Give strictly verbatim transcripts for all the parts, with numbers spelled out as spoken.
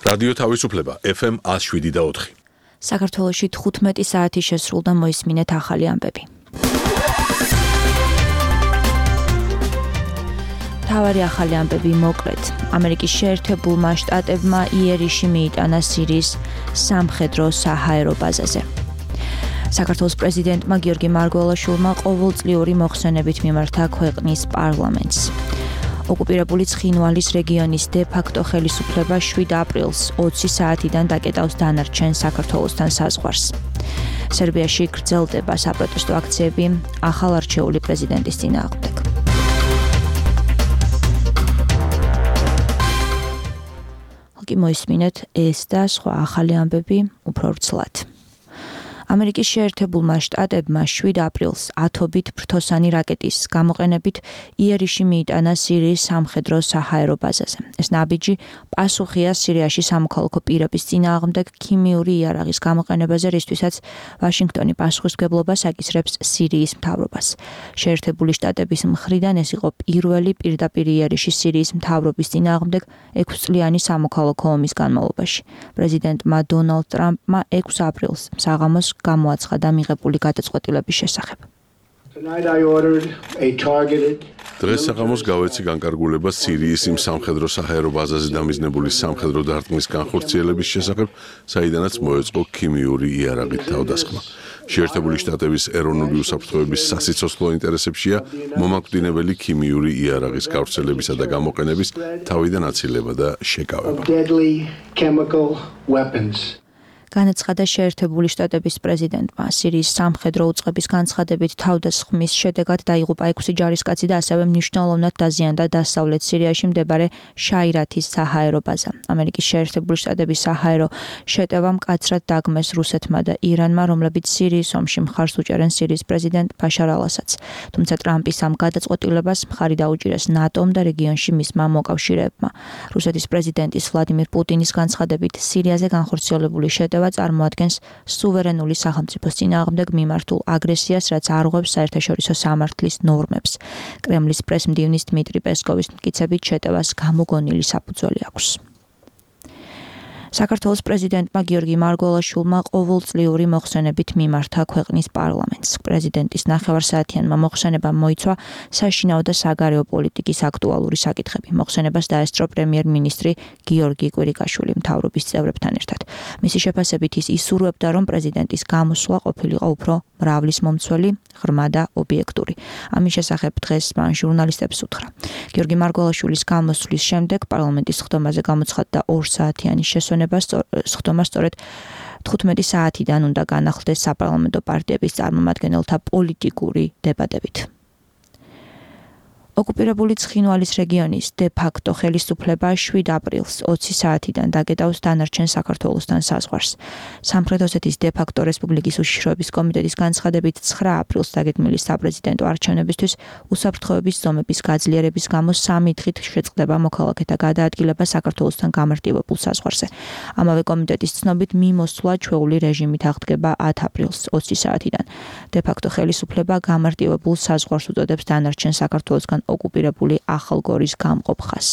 რადიო თავისუფლება ეფ ემ one oh seven და four. საქართველოში თხუთმეტი საათი შესრულდა, მოისმინეთ ახალი ამბები. თავარი ახალი ამბები მოკლედ. ამერიკის შეერთებულმა შტატებმა იერიში მიიტანა სირიის სამხედრო საჰაერო ბაზაზე. საქართველოს პრეზიდენტმა გიორგი მარგველაშვილმა ყოველწლიური მოხსენებით მიმართა ქვეყნის პარლამენტს. ოკუპირებული ცხინვალის რეგიონის დე-ფაქტო ხელისუფლება შვიდ აპრილს ოცი საათიდან დაკეტავს დანარჩენ საქართველოსთან საზღვარს. სერბიაში გრძელდება საპროტესტო აქციები ახალარჩეული პრეზიდენტის წინააღმდეგ. კი მოისმინეთ ეს და სხვა ახალი ამბები უფრო ვრცლად. ამერიკის შეერთებულმა შტატებმა შვიდ აპრილს ათობით ფრთოსანი რაკეტის გამოყენებით იერიში მიიტანა სირიის სამხედრო საჰაერო ბაზაზე. ეს ნაბიჯი პასუხია სირიაში სამოქალაქო პირების წინააღმდეგ ქიმიური იარაღის გამოყენებაზე, რისთვისაც ვაშინგტონი პასუხისმგებლობას აკისრებს სირიის მთავრობას. შეერთებული შტატების მხრიდან ეს იყო პირველი პირდაპირ იერიში სირიის მთავრობის წინააღმდეგ ექვსწლიანი სამოქალაქო ომის განმავლობაში. პრეზიდენტმა დონალდ ტრამპმა ექვსი აპრილს საღამოს გამოაცხადა მიღებული გადაწყვეტილების შესახებ. დღეს საღამოს გავეცი განკარგულება სირიის იმ სამხედრო საჰაერო ბაზაზე დამიზნებული სამხედრო დარტყმის განხორციელების შესახებ, საიდანაც მოეწყო ქიმიური იარაღით თავდასხმა. შეერთებული შტატების ეროვნული უსაფრთხოების სასიცოცხლო ინტერესებშია მომაკვდინებელი ქიმიური იარაღის გავრცელებისა და გამოყენების თავიდან აცილება და შეკავება. განაცხადა შეერთებული შტატების პრეზიდენტმა. სირიის სამხედრო უწყების განცხადებით თავდასხმის შედეგად დაიღუპა ექვსი ჯარისკაცი და ასევე მნიშვნელოვნად დაზიანდა დასავლეთ სირიაში მდებარე შაირათის საჰაერო ბაზა. ამერიკის შეერთებული შტატების საჰაერო შეტევა მკაცრად დაგმეს რუსეთმა და ირანმა, რომლებიც სირიის ომში მხარს უჭერენ სირიის პრეზიდენტ ბაშარ ალ-ასადს. თუმცა ტრამპის ამ გადაწყვეტილებას მხარი დაუჭირეს ნატომ და რეგიონში მისმა მოკავშირეებმა. რუსეთის პრეზიდენტის ვლადიმირ პუტინის განცხადებით სირიაზე განხორციელებული შეტევა წარმოადგენს სუვერენული სახელმწიფოს წინააღმდეგ მიმართულ აგრესიას, რაც არ ღვევს საერთაშორისო სამართლის ნორმებს. კრემლის პრესმდივნის დმიტრი პესკოვის მტკიცებით შეტევას გამოგონილი საფუძველი აქვს. საქართველოს პრეზიდენტმა გიორგი მარგველაშვილმა ყოველწლიური მოხსენებით მიმართა ქვეყნის პარლამენტს. პრეზიდენტის ნახევარსაათიანმა მოხსენებამ მოიცვა საშინაო და საგარეო პოლიტიკის აქტუალური საკითხები. მოხსენებას დაესწრო პრემიერ-მინისტრი გიორგი კვირიკაშვილი მთავრობის წევრებთან ერთად. მისი შეფასებით ის ისურვებდა, რომ პრეზიდენტის გამოსვლა ყოფილიყო უფრო მრავლისმომცველი, ღრმა და ობიექტური. ამის შესახებ დღეს მან ჟურნალისტებს უთხრა. გიორგი მარგველაშვილის გამოსვლის შემდეგ პარლამენტის სხდომაზე გამოცხადდა ორსაათიანი შესვენება. სხდომა სწორედ თხუთმეტი საათიდან უნდა განახლდეს საპარლამენტო პარტიების წარმომადგენელთა პოლიტიკური დებატებით. ოკუპირებული ცხინვალის რეგიონის დე-ფაქტო ხელისუფლება შვიდ აპრილს ოცი საათიდან დაკეტავს დანარჩენ საქართველოსთან საზღვარს. სამხრეთ ოსეთის დე-ფაქტო რესპუბლიკის უშიშროების კომიტეტის განცხადებით ცხრა აპრილს დაგეგმილი საპრეზიდენტო არჩევნებისთვის უსაფრთხოების ზომების გაძლიერების გამო სამი დღით შეწყდება მოქალაქეთა გადაადგილება საქართველოსთან გამარტივებულ საზღვარზე. ამავე კომიტეტის ცნობით მიმოსვლა ჩვეული რეჟიმით აღდგება ათი აპრილს ოცი საათიდან. დე-ფაქტო ხელისუფლება გამარტივებულ საზღვარს უწოდებს დანარჩენ საქართველოსგან ოკუპირებული ახალგორის გამყოფ ხაზს.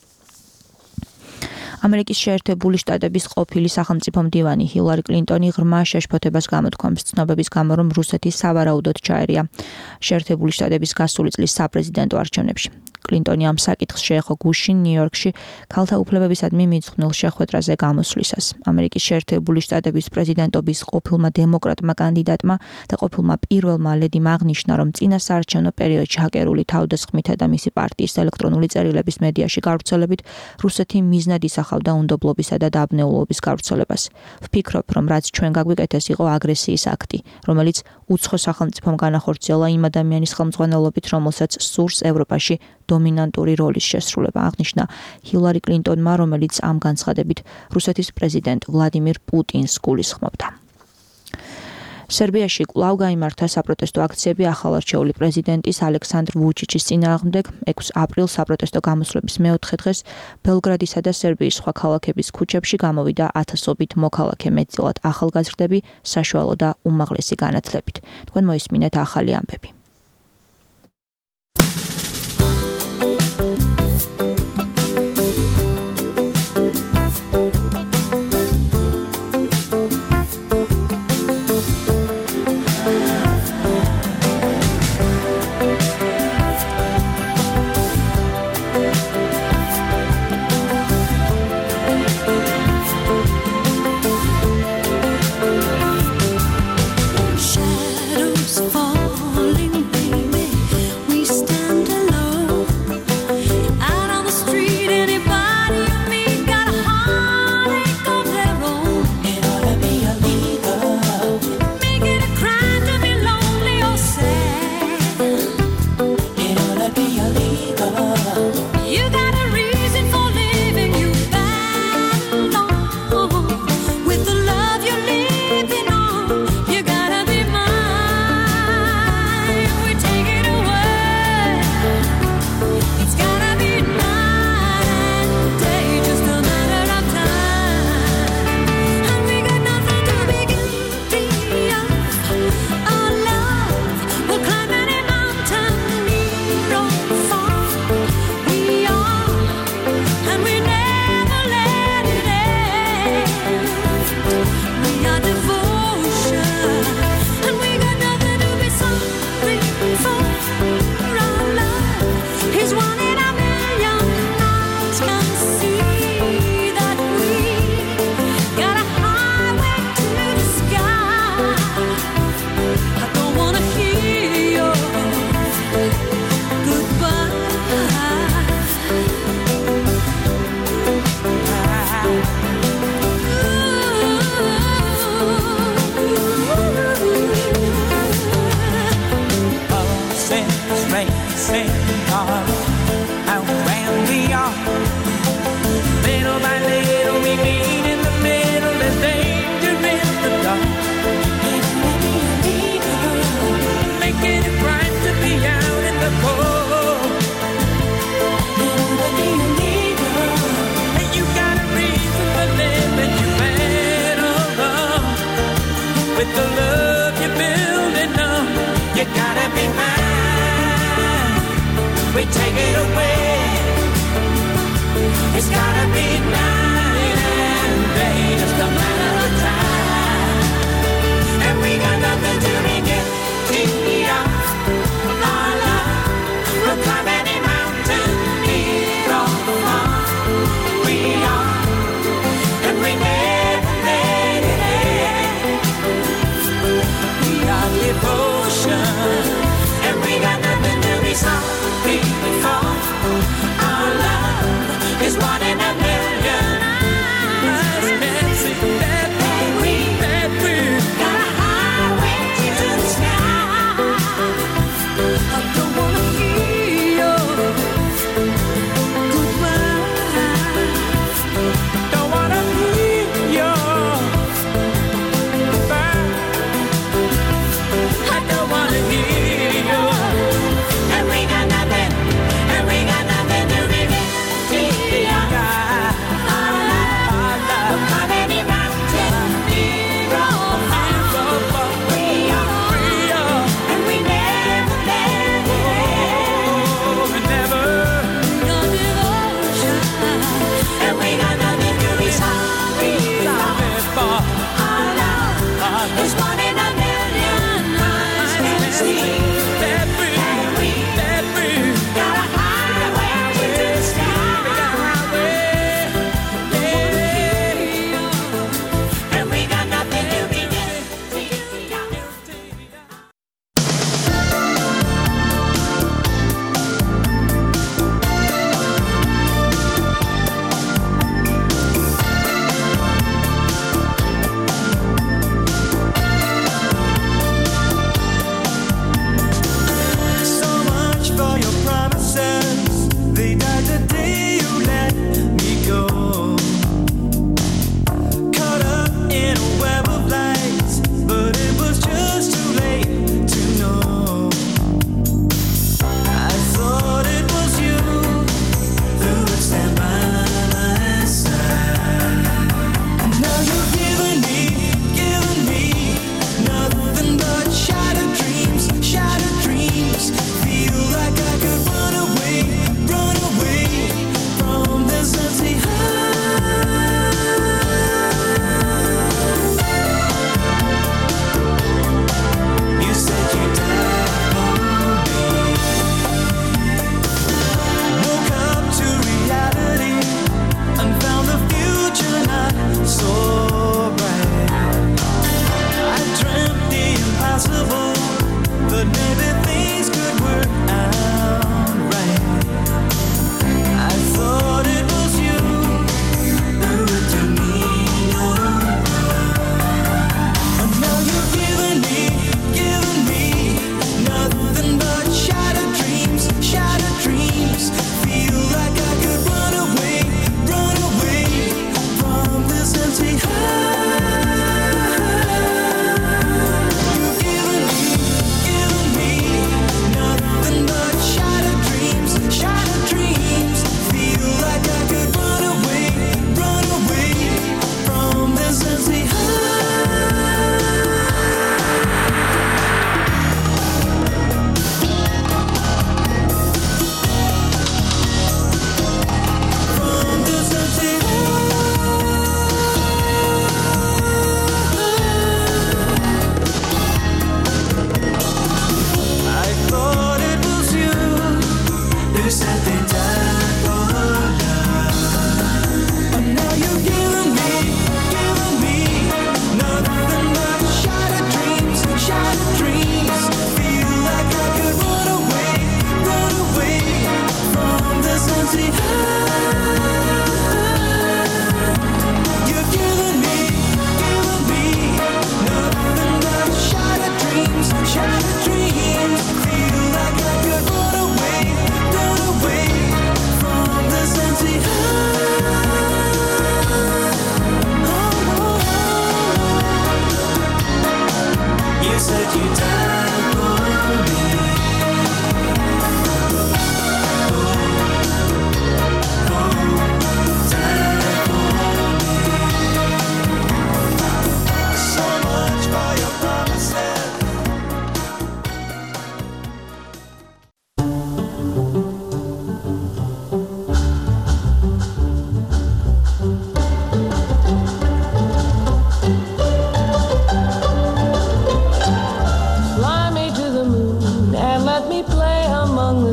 ამერიკის შეერთებული შტატების ყოფილი სახელმწიფო მდივანი ჰილარი კლინტონი ღრმა შეშფოთებას გამოთქვამს ცნობების გამო, რომ რუსეთი სავარაუდოდ ჩაერია შეერთებული შტატების გასული წლის საპრეზიდენტო არჩევნებში. კლინტონი ამ საკითხს შეეხო გუშინ ნიუ-იორკში ქალთა უფლებებისადმი მიძღვნილ შეხვედრაზე გამოსვლისას. ამერიკის შეერთებული შტატების პრეზიდენტობის ყოფილმა დემოკრატმა კანდიდატმა და ყოფილმა პირველმა ლედიმ აღნიშნა, რომ წინა საარჩევნო პერიოდში ჰაკერული თავდასხმითა და მისი პარტიის ელექტრონული წერილების მედიაში გავრცელებით რუსეთი მიზნად ისახავდა უნდობლობისა და დაბნეულობის გავრცელებას. ვფიქრობ, რომ რაც ჩვენ გაგვიკეთეს იყო აგრესიის აქტი, რომელიც უცხო სახელმწიფომ განახორციელა იმ ადამიანის ხელმძღვანელობით, რომელსაც სურს ევროპაში დომინანტური როლის შესრულება, აღნიშნა ჰილარი კლინტონმა, რომელიც ამ განცხადებით რუსეთის პრეზიდენტ ვლადიმირ პუტინს გულისხმობდა. სერბიაში კვლავ გაიმართა საპროტესტო აქციები ახალარჩეული პრეზიდენტის ალექსანდრ ვუჩიჩის წინააღმდეგ. ექვსი აპრილს საპროტესტო გამოსვლების მეოთხე დღეს ბელგრადისა და სერბიის სხვა ქალაქების ქუჩებში გამოვიდა ათასობით მოქალაქე, მეტწილად ახალგაზრდები, საშუალო და უმაღლესი განათლებით. თქვენ მოისმინეთ ახალი ამბები. We take it away. It's gotta be night and day, just a matter of time. And we got nothing to regret. Our love will climb any mountain, near or far. We are, and we never let it end. We are devotion, and we got nothing to be sorry. Before our love is one in a million. That we, that we got a highway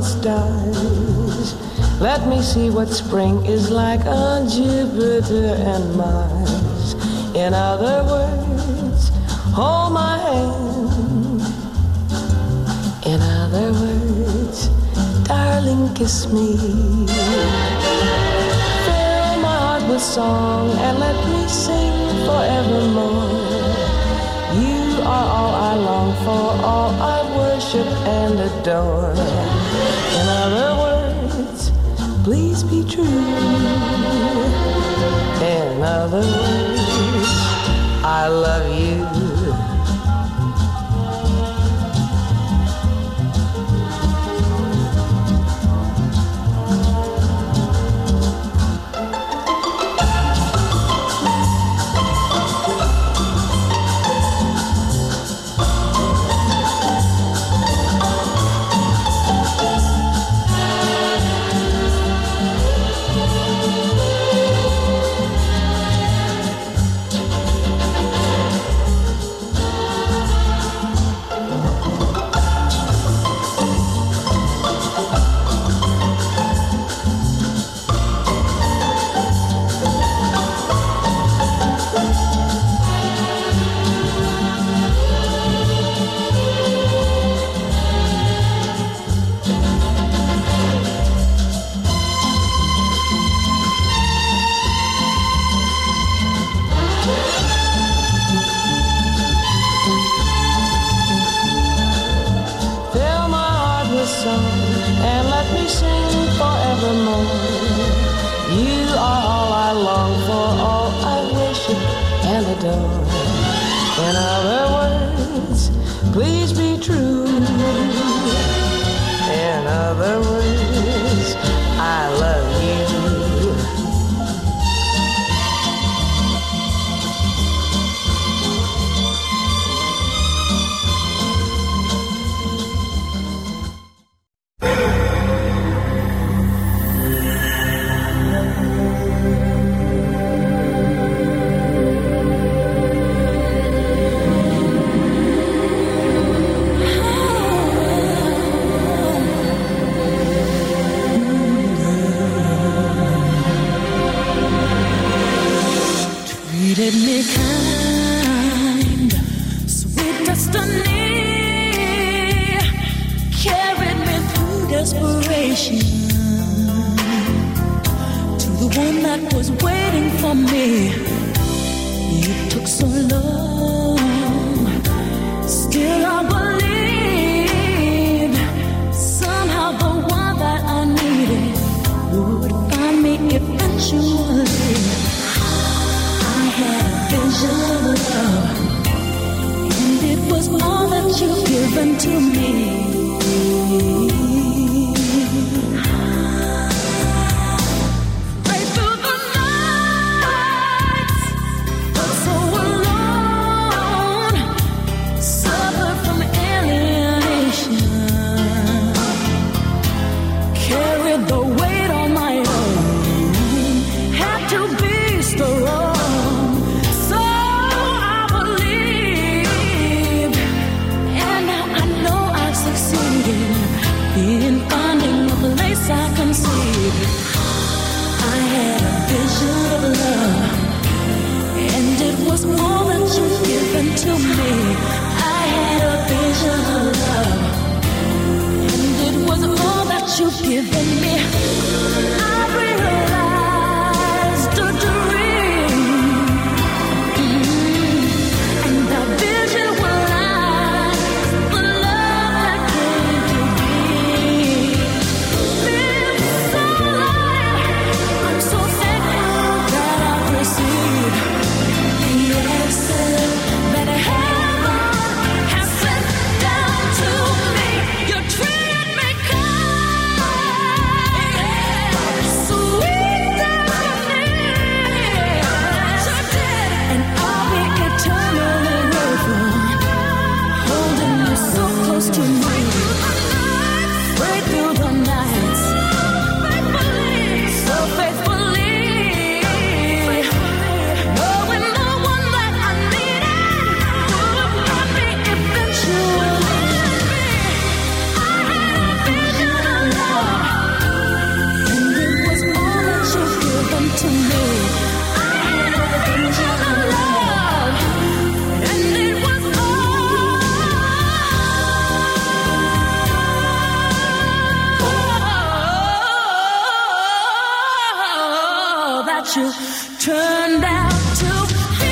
stars. Let me see what spring is like on Jupiter and Mars. In other words, hold my hand. In other words, darling, kiss me. Fill my heart with song and let me sing forevermore. You are all I long for, all I worship and adore. In other words, please be true. In other words, I love you. In other words, please be true. In other words, I love you. Treated me kind, sweet destiny, carried me through desperation to the one that was waiting for me. It took so long, still I believed somehow the one that I needed would find me eventually. Vision of love, and it was all that you've given to me. Right through the nights, but so alone, suffered from alienation, carried the weight on my own, had to be strong. In finding a place I conceived, I had a vision of love, and it was all that you've given to me. I had a vision of love, and it was all that you've given me. I realized a dream, mm-hmm. and the vision was that I have what you turned out to be.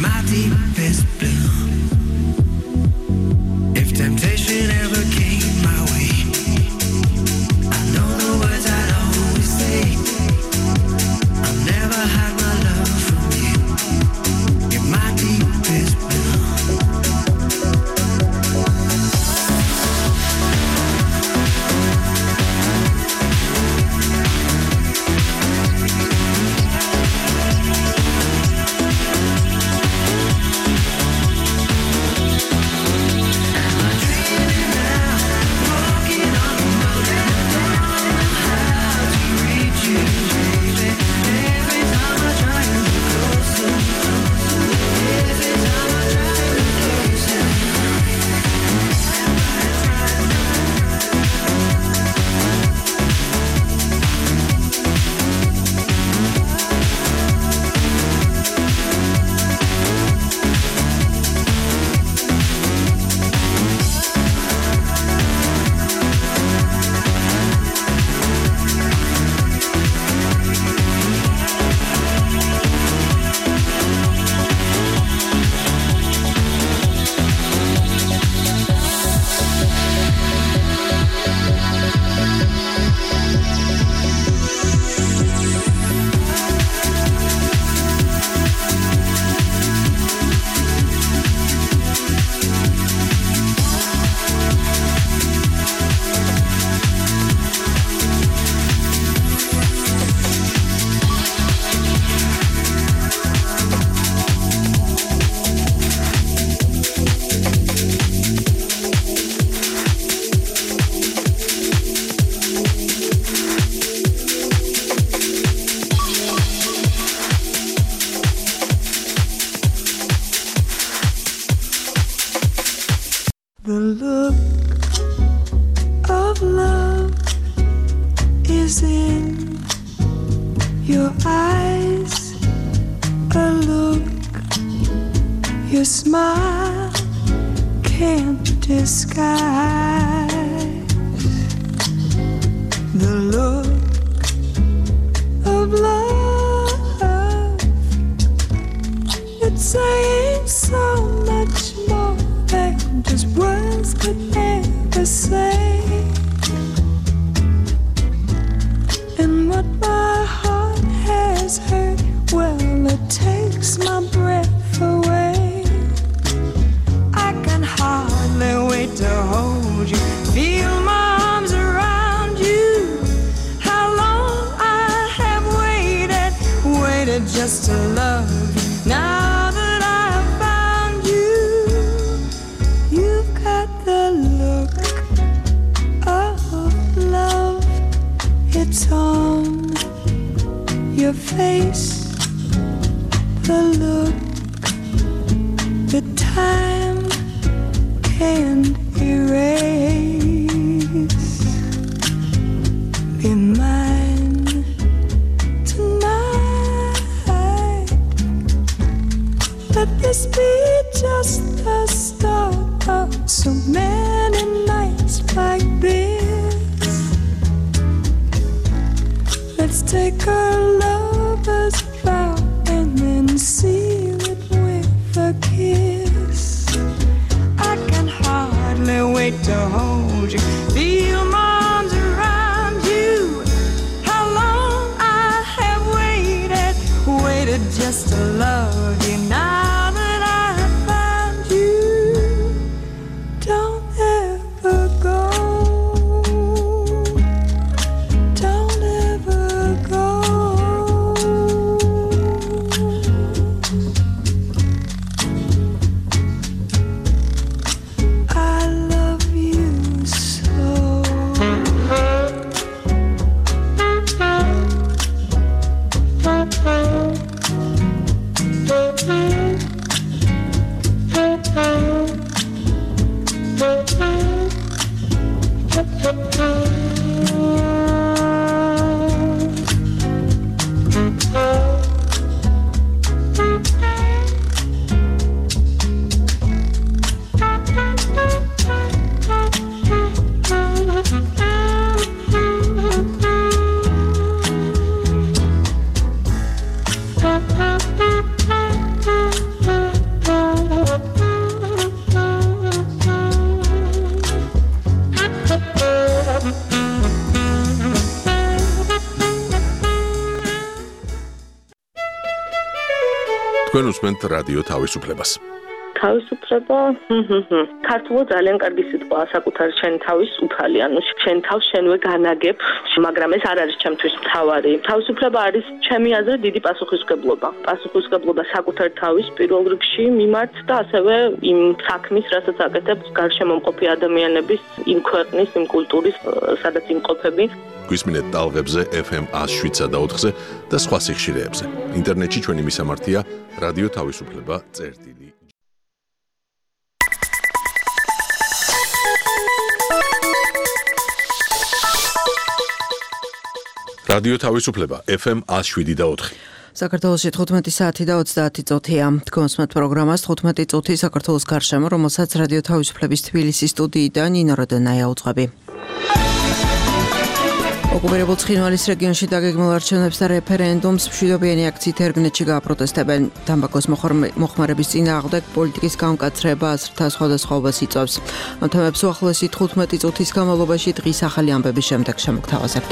my deepest blue. If temptation ever came my way, I know the words I'd always say. I'll never hide my love from you. You're my deepest blue. The look of love is in your eyes, a look your smile can't disguise. The look of love, it's saying so much more than just words could never say. And what my heart has heard, well, it takes my breath away. I can hardly wait to hold you, feel my arms around you. How long I have waited, waited just to love you. Now that I've found you, you've got the look of love. It's on your face, the look that time can't erase. Be mine tonight. Let this be just the start of so many nights like this. Let's take our lover's vow and then seal it with a kiss. I can hardly wait to hold you, feel my arms around you. How long I have waited, waited just to love you. Now that I have found you, don't ever go. Don't ever go. თქვენ უსმენთ რადიო თავისუფლებას. თავისუფლება, ქართულად ძალიან კარგი სიტყვაა საკუთარ შენ თავის უფალი, ანუ შენ თავს შენვე განაგებ, მაგრამ ეს არ არის ჩემთვის მთავარი. თავისუფლება არის ჩემი აზრით დიდი პასუხისმგებლობა. პასუხისმგებლობა საკუთარ თავის პირველ რიგში მიმართ და ასევე იმ საქმის, რასაც აკეთებ გარშემო მყოფი ადამიანების, იმ ქვეყნის, იმ კულტურის, სადაც იმყოფები. გვისმინეთ ტალღებზე ეფ ემ one oh seven და ოთხზე და სხვა სიხშირეებზე. ინტერნეტში ჩვენი მისამართია რადიო თავისუფლება წერტილი. რადიო თავისუფლება ეფ ემ one oh seven და ოთხი. საქართველოში თხუთმეტი საათი და ოცდაათი წუთია. თქვენსმათ პროგრამას თხუთმეტი წუთი საქართველოს გარშემო, რომელსაც რადიო თავისუფლების თბილისის სტუდიიდან ნინო როდენაია უძღვები. ოკუპირებულ ცხინვალის რეგიონში დაგეგმილ არჩევნებს და რეფერენდუმს მშვიდობიანი აქციით ერგნეთში გააპროტესტებენ. თამბაქოს მოხმარების წინააღმდეგ პოლიტიკის გამკაცრება აზრთა სხვადასხვაობას იწვევს. ამ თემებს უახლოესი თხუთმეტი წუთის განმავლობაში დღის ახალი ამბების შემდეგ შემოგთავაზებთ.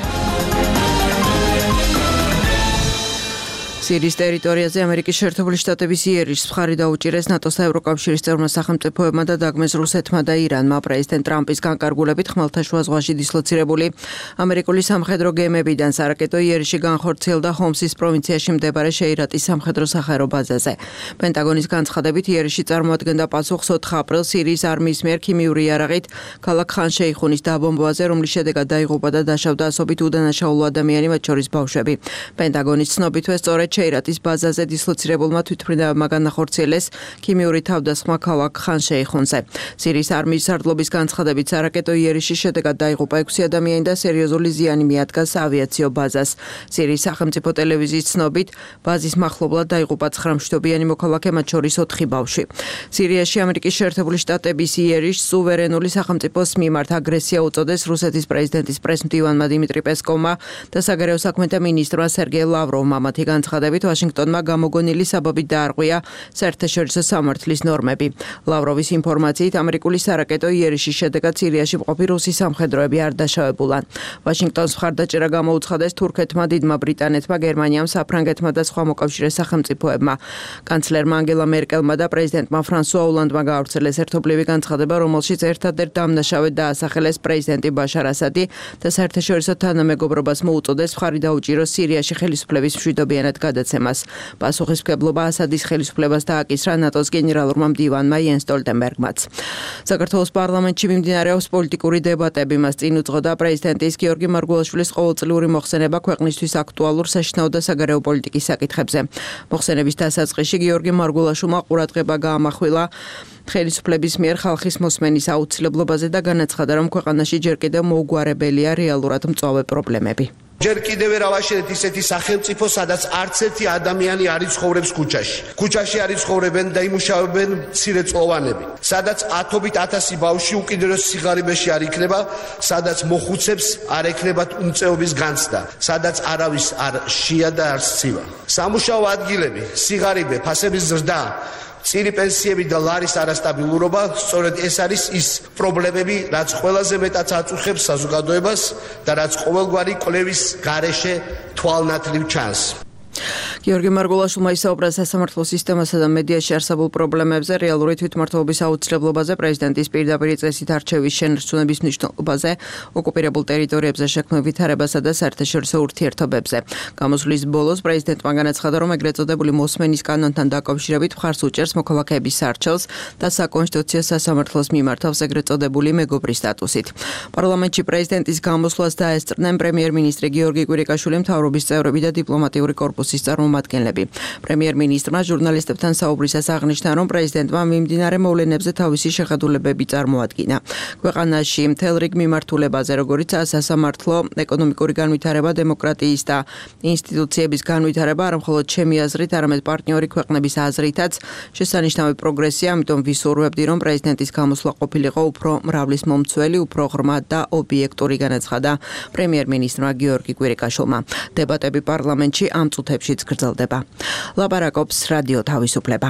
სირიის ტერიტორიაზე ამერიკის შეერთებული შტატების იერიშს მხარი დაუჭირეს ნატოს და ევროკავშირის წევრმა სახელმწიფოებმა და დაგმეს რუსეთმა და ირანმა. პრეზიდენტ ტრამპის განკარგულებით ხმელთაშუა ზღვაში დისლოცირებული ამერიკული სამხედრო გემებიდან სარაკეტო იერიში განხორციელდა ჰომსის პროვინციაში მდებარე შეირატის სამხედრო სახაერო ბაზაზე. პენტაგონის განცხადებით იერიში წარმოადგენდა პასუხს ოთხ აპრილს სირიის არმიის მიერ ქიმიური იარაღით ქალაქ ხან-შეიხუნის დაბომბვაზე, რომლის შედეგად დაიღუპა და დაშავდა ასობით უდანაშაულო ადამიანი, მათ შორის ბავშვები. პენტაგონის ცნობითვე სწორედ შეირატის ბაზაზე დისლოცირებულმა თვითმფრინავებმა განახორციელეს ქიმიური თავდასხმა ქალაქ ხან-შეიხუნზე. სირიის არმიის სარდლობის განცხადებით სარაკეტო იერიშის შედეგად დაიღუპა ექვსი ადამიანი და სერიოზული ზიანი მიადგა საავიაციო ბაზას. სირიის სახელმწიფო ტელევიზიის ცნობით ბაზის მახლობლად დაიღუპა ცხრა მშვიდობიანი მოქალაქე, მათ შორის ოთხი ბავშვი. სირიაში ამერიკის შეერთებული შტატების იერიშს სუვერენული სახელმწიფოს მიმართ აგრესია უწოდეს რუსეთის პრეზიდენტის პრესმდივანმა დიმიტრი პესკოვმა და საგარეო საქმეთა მინისტრმა სერგეი ლავროვმა. მათი განცხადებით ვაშინგტონმა გამოგონილი საბაბით დაარღვია საერთაშორისო სამართლის ნორმები. ლავროვის ინფორმაციით ამერიკული სარაკეტო იერიშის შედეგად სირიაში მყოფი რუსი სამხედროები არ დაშავებულან. ვაშინგტონს მხარდაჭერა გამოუცხადეს თურქეთმა, დიდმა ბრიტანეთმა, გერმანიამ, საფრანგეთმა და სხვა მოკავშირე სახელმწიფოებმა. კანცლერმა ანგელა მერკელმა და პრეზიდენტმა ფრანსუა ოლანდმა გაავრცელეს ერთობლივი განცხადება, რომელშიც ერთადერთ დამნაშავედ დაასახელეს პრეზიდენტი ბაშარ ასადი და საერთაშორისო თანამეგობრობას მოუწოდეს მხარი დაუჭიროს სირიაში ხელისუფლების მშვიდობიანად გადაცემას. პასუხისმგებლობა ასადის ხელისუფლებას დააკისრა ნატოს გენერალურმა მდივანმა იენს სტოლტენბერგმაც. საქართველოს პარლამენტში მიმდინარეობს პოლიტიკური დებატები. მას წინ უძღოდა პრეზიდენტის გიორგი მარგულაშვილის ყოველწლიური მოხსენება ქვეყნისთვის აქტუალურ საშინაო და საგარეო პოლიტიკის საკითხებზე. მოხსენების დასაწყისში გიორგი მარგულაშვილმა ყურადღება გაამახვილა ხელისუფლების მიერ ხალხის მოსმენის აუცილებლობაზე და განაცხადა, რომ ქვეყანაში ჯერ კიდევ მოუგვარებელია რეალურად მწვავე პრობლემები. ჯერ კიდევ ვერ ავაშენეთ ისეთი სახელმწიფო, სადაც არც ერთი ადამიანი არ იცხოვრებს ქუჩაში. ქუჩაში არ იცხოვრებენ და იმუშავებენ მცირეწლოვანები. სადაც ათობით ათასი ბავშვი უკიდურეს სიღარიბეში არ იქნება, სადაც მოხუცებს არ ექნებათ უმწეობის განცდა, სადაც არავის არ შია და არ სცივა. სამუშაო ადგილები, სიღარიბე, ფასების ზრდა, წირი პენსიები და ლარის არასტაბილურობა, სწორედ ეს არის ის პრობლემები, რაც ყველაზე მეტად აწუხებს საზოგადოებას და რაც ყოველგვარი კვლევის გარეშე თვალნათლივ ჩანს. გიორგი მარგულაშვილმა ისაუბრა სასამართლო სისტემასა და მედიაში არსებულ პრობლემებზე, რეალური თვითმმართველობის აუცილებლობაზე, პრეზიდენტის პირდაპირ წესით არჩევის შენარჩუნების მნიშვნელობაზე, ოკუპირებულ ტერიტორიებზე შექმნილ ვითარებასა და საერთაშორისო ურთიერთობებზე. გამოსვლის ბოლოს პრეზიდენტმა განაცხადა, რომ ეგრეთ წოდებული მოსმენის კანონთან დაკავშირებით მხარს უჭერს მოქალაქეების სარჩელს და საკონსტიტუციო სასამართლოს მიმართავს ეგრეთ წოდებული მეგობრის სტატუსით. პარლამენტში პრეზიდენტის გამოსვლას დაესწრნენ პრემიერ-მინისტრი გიორგი კვირიკაშვილი, მთავრობის წევრები და დიპლომატიური კორპუსის წარმომადგენლები. პრემიერ-მინისტრმა ჟურნალისტებთან საუბრისას აღნიშნა, რომ პრეზიდენტმა მიმდინარე მოვლენებზე თავისი შეხედულებები წარმოადგინა. ქვეყანაში მთელ რიგ მიმართულებაზე, როგორიც სასამართლო, ეკონომიკური განვითარება, დემოკრატიის და ინსტიტუციების განვითარება, არა მხოლოდ ჩემი აზრით, არამედ პარტნიორი ქვეყნების აზრითაც შესანიშნავი პროგრესია, ამიტომ ვისურვებდი, რომ პრეზიდენტის გამოსვლა ყოფილიყო უფრო მრავლის მომცველი, უფრო ღრმა და ობიექტური, განაცხადა პრემიერ-მინისტრმა გიორგი კვირიკაშვილმა. დებატები პარლამენტში ამ წუთებშიც გრძელდება. ლაპარაკობს რადიო თავისუფლება.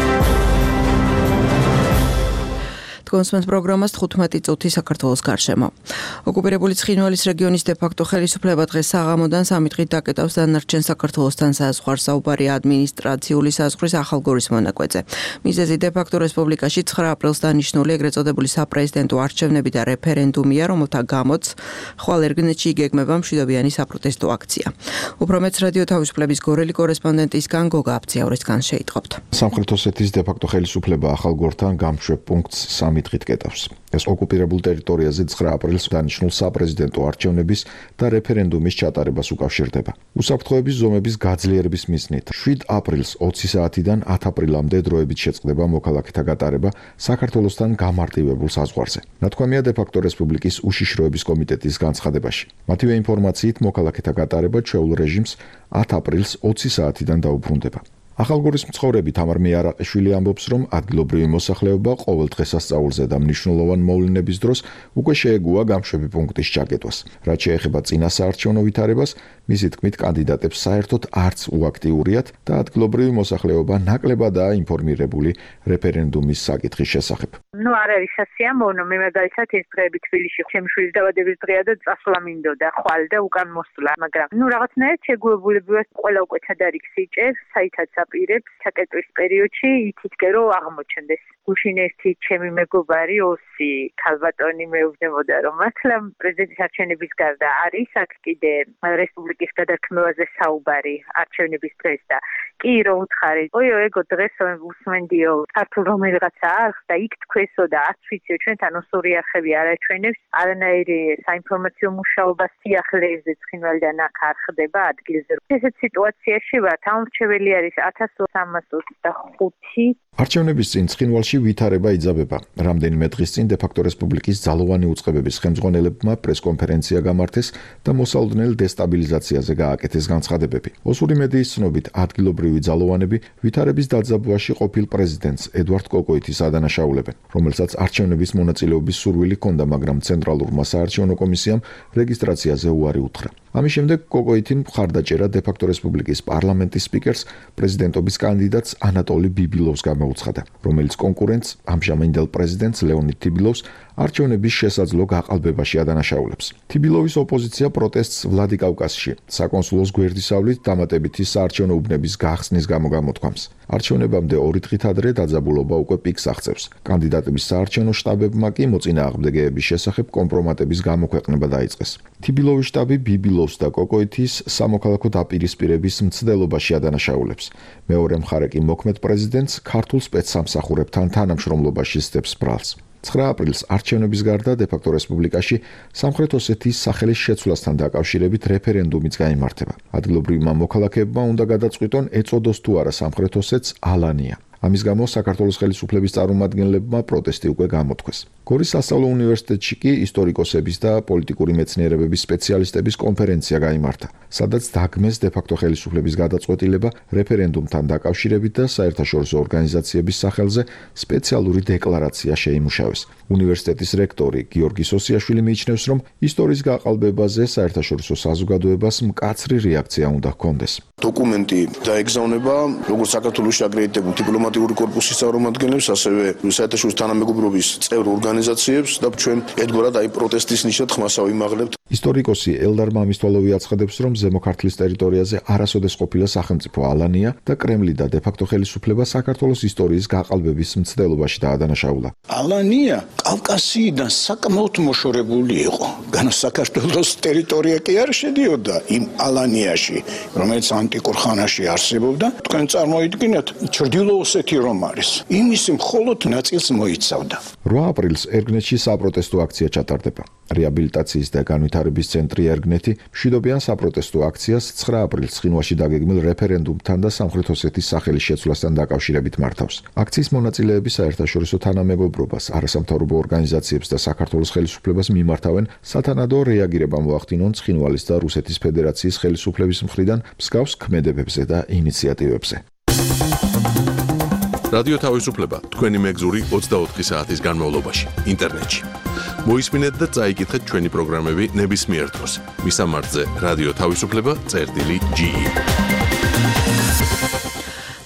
კონსმენს პროგრამას თხუთმეტი წუთი საქართველოს გარშემო. ოკუპირებული ცხინვალის რეგიონის დე-ფაქტო ხელისუფლება დღეს საღამოდან სამი დღით დაკეტავს დანარჩენ საქართველოსთან საზღვარს საუბარი ადმინისტრაციული საზღვრის ახალგორის მონაკვეთზე. მიზეზი დე-ფაქტო რესპუბლიკაში ცხრა აპრილს დანიშნული ეგრეთ წოდებული საპრეზიდენტო არჩევნები და რეფერენდუმია, რომელთა გამოც ხვალ ერგნეთში იგეგმება მშვიდობიანი საპროტესტო აქცია. უფრო მეც რადიო თავისუფლების გორელი კორესპონდენტისგან გოგა აბციაურისგან შეიტყობთ. სამხრეთ ოსეთის დე-ფაქტო ხელისუფლება ახალგორთან გამშვებ პუნქტს სამი დღით კეტავს. ეს ოკუპირებულ ტერიტორიაზე ცხრა აპრილს დანიშნულ საპრეზიდენტო არჩევნების და რეფერენდუმის ჩატარებას უკავშირდება. უსაფრთხოების ზომების გაძლიერების მიზნით შვიდ აპრილს ოცი საათიდან ათ აპრილამდე დროებით შეწყდება მოქალაქეთა გატარება საქართველოსთან გამარტივებულ საზღვარზე. ნათქვამია დე-ფაქტო რესპუბლიკის უშიშროების კომიტეტის განცხადებაში. მათივე ინფორმაციით მოქალაქეთა გატარება ჩვეულ რეჟიმს ათ აპრილს ოცი საათიდან დაუბრუნდება. ახალგორის მცხოვრები თამარ მეარაყიშვილი ამბობს, რომ ადგილობრივი მოსახლეობა ყოველ დღესასწაულზე და მნიშვნელოვან მოვლენების დროს უკვე შეეგუა გამშვები პუნქტის ჩაკეტვას. რაც შეეხება წინა საარჩევნო ვითარებას, მისი თქმით, კანდიდატებს საერთოდ არც უაქტიურიათ და ადგილობრივი მოსახლეობა ნაკლებადაა ინფორმირებული რეფერენდუმის საკითხის შესახებ. ნუ არ არის სასიამოვნო, მე მაგალითად ეს დღეები თბილისში ჩემი შვილის დაბადების დღეა და წასვლა მინდოდა ხვალ და უკან მოსვლა, მაგრამ ნუ რაღაცნაირად შეგუებულები ვართ, ყველა უკვე თადარიგს იჭერს, საითაც აპირებს ჩაკეტვის პერიოდში ითითკე რომ აღმოჩნდეს. გუშინ ერთი ჩემი მეგობარი ოსი ქალბატონი მეუბნებოდა, რომ მართლა პრეზიდენტის არჩევნების გარდა არის აქ კიდე რესპუბლიკის გადაქმევაზე საუბარი არჩევნების დღეს და კი რო უთხარი, ოიო ეგო დღეს უსმენდიო ქართულ რომელიღაცა არხს და იქ თქვესო და არც ვიციო ჩვენთან ოსური არხები არ აჩვენებს არანაირი საინფორმაციო მუშაობა სიახლეებზე ცხინვალიდან აქ არ ხდება ადგილზე. ესეთ სიტუაციაში ვართ, ამორჩეველი არის ათას სამას ოცდახუთი. არჩევნების წინ ცხინვალში ვითარება იძაბება. რამდენიმე დღის წინ დე-ფაქტო რესპუბლიკის ძალოვანი უწყებების ხელმძღვანელებმა პრესკონფერენცია გამართეს და მოსალოდნელ დესტაბილიზაციაზე გააკეთეს განცხადებები. ოსური მედიის ცნობით, ადგილობრივი ძალოვანები ვითარების დაძაბვაში ყოფილ პრეზიდენტს ედვარდ კოკოითის ადანაშაულებენ, რომელსაც არჩევნების მონაწილეობის სურვილი ჰქონდა, მაგრამ ცენტრალურმა საარჩევნო კომისიამ რეგისტრაციაზე უარი უთხრა. ამის შემდეგ კოკოითიმ მხარდაჭერა დე-ფაქტო რესპუბლიკის პარლამენტის სპიკერს, პრეზიდენტობის კანდიდატს ანატოლი ბიბილოვს გამოუცხადა, რომელიც კონკურენტს ამჟამინდელ პრეზიდენტს ლეონიდ თიბილოვს არჩევნების შესაძლო გაყალბებაში ადანაშაულებს. თიბილოვის ოპოზიცია პროტესტს ვლადიკავკაზში, საკონსულოს გვერდისავლით დამატებითი საარჩევნო უბნების გახსნის გამო გამოთქვამს. არჩევნებამდე ორი დღით ადრე დაძაბულობა უკვე პიკს აღწევს. კანდიდატების საარჩევნო შტაბებმა კი მოწინააღმდეგეების შესახებ კომპრომატების გამოქვეყნება დაიწყეს. თიბილოვის შტაბი ბიბილოვს და კოკოითის სამოქალაქო დაპირისპირების მცდელობაში ადანაშაულებს. მეორე მხარე კი მოქმედ პრეზიდენტს ქართულ სპეცსამსახურებთან თანამშრომლობაში სდებს ბრალს. ცხრა აპრილს არჩევნების გარდა დე-ფაქტო რესპუბლიკაში სამხრეთ ოსეთის სახელის შეცვლასთან დაკავშირებით რეფერენდუმიც გაიმართება. ადგილობრივმა მოქალაქეებმა უნდა გადაწყვიტონ, ეწოდოს თუ არა სამხრეთ ოსეთს ალანია. ამის გამო საქართველოს ხელისუფლების წარმომადგენლებმა პროტესტი უკვე გამოთქვეს. გორის სასწავლო უნივერსიტეტში კი ისტორიკოსების და პოლიტიკური მეცნიერებების სპეციალისტების კონფერენცია გაიმართა, სადაც დაგმეს დე-ფაქტო ხელისუფლების გადაწყვეტილება რეფერენდუმთან დაკავშირებით და საერთაშორისო ორგანიზაციების სახელზე სპეციალური დეკლარაცია შეიმუშავეს. უნივერსიტეტის რექტორი გიორგი სოსიაშვილი მიიჩნევს, რომ ისტორიის გაყალბებაზე საერთაშორისო საზოგადოებას მკაცრი რეაქცია უნდა ჰქონდეს. დოკუმენტი დაეგზავნება როგორც საქართველოს აკრედიტებულ დიპლომატიური კორპუსის წარმომადგენლებს, ასევე საერთაშორისო თანამეგობრობის წევრ ორგანიზაციებს და ჩვენ ერთგვარად აი პროტესტის ნიშნად ხმას ავიმაღლებთ. ისტორიკოსი ელდარ მამისტვალოვი აცხადებს, რომ ზემო ქართლის ტერიტორიაზე არასოდეს ყოფილა სახელმწიფო ალანია და კრემლი და დე-ფაქტო ხელისუფლება საქართველოს ისტორიის გაყალბების მცდელობაში დაადანაშაულა. ალანია კავკასიიდან საკმაოდ მოშორებული იყო. განა საქართველოს ტერიტორია კი არ შედიოდა იმ ალანიაში, რომელიც ანტიკურ ხანაში არსებობდა. თქვენ წარმოიდგინეთ, ჩრდილო ოსეთი რომ არის, იმის მხოლოდ ნაწილს მოიცავდა. რვა აპრილს ერგნეთში საპროტესტო აქცია ჩატარდება. რეაბილიტაციის და განვითარების ცენტრი ერგნეთი მშვიდობიან საპროტესტო აქციას ცხრა აპრილს ცხინვალში დაგეგმილ რეფერენდუმთან და სამხრეთ ოსეთის სახელის შეცვლასთან დაკავშირებით მართავს. აქციის მონაწილეები საერთაშორისო თანამეგობრობას, არასამთავრობო ორგანიზაციებს და საქართველოს ხელისუფლებას მიმართავენ, სათანადო რეაგირება მოახდინონ ცხინვალის და რუსეთის ფედერაციის ხელისუფლების მხრიდან მსგავს ქმედებებზე და ინიციატივებზე. რადიო თავისუფლება თქვენი მეგზური ოცდაოთხი საათის განმავლობაში ინტერნეტში. მოისმინეთ და წაიკითხეთ ჩვენი პროგრამები ნებისმიერ დროს. მისამართზე რადიო თავისუფლება წერტილი ჯი.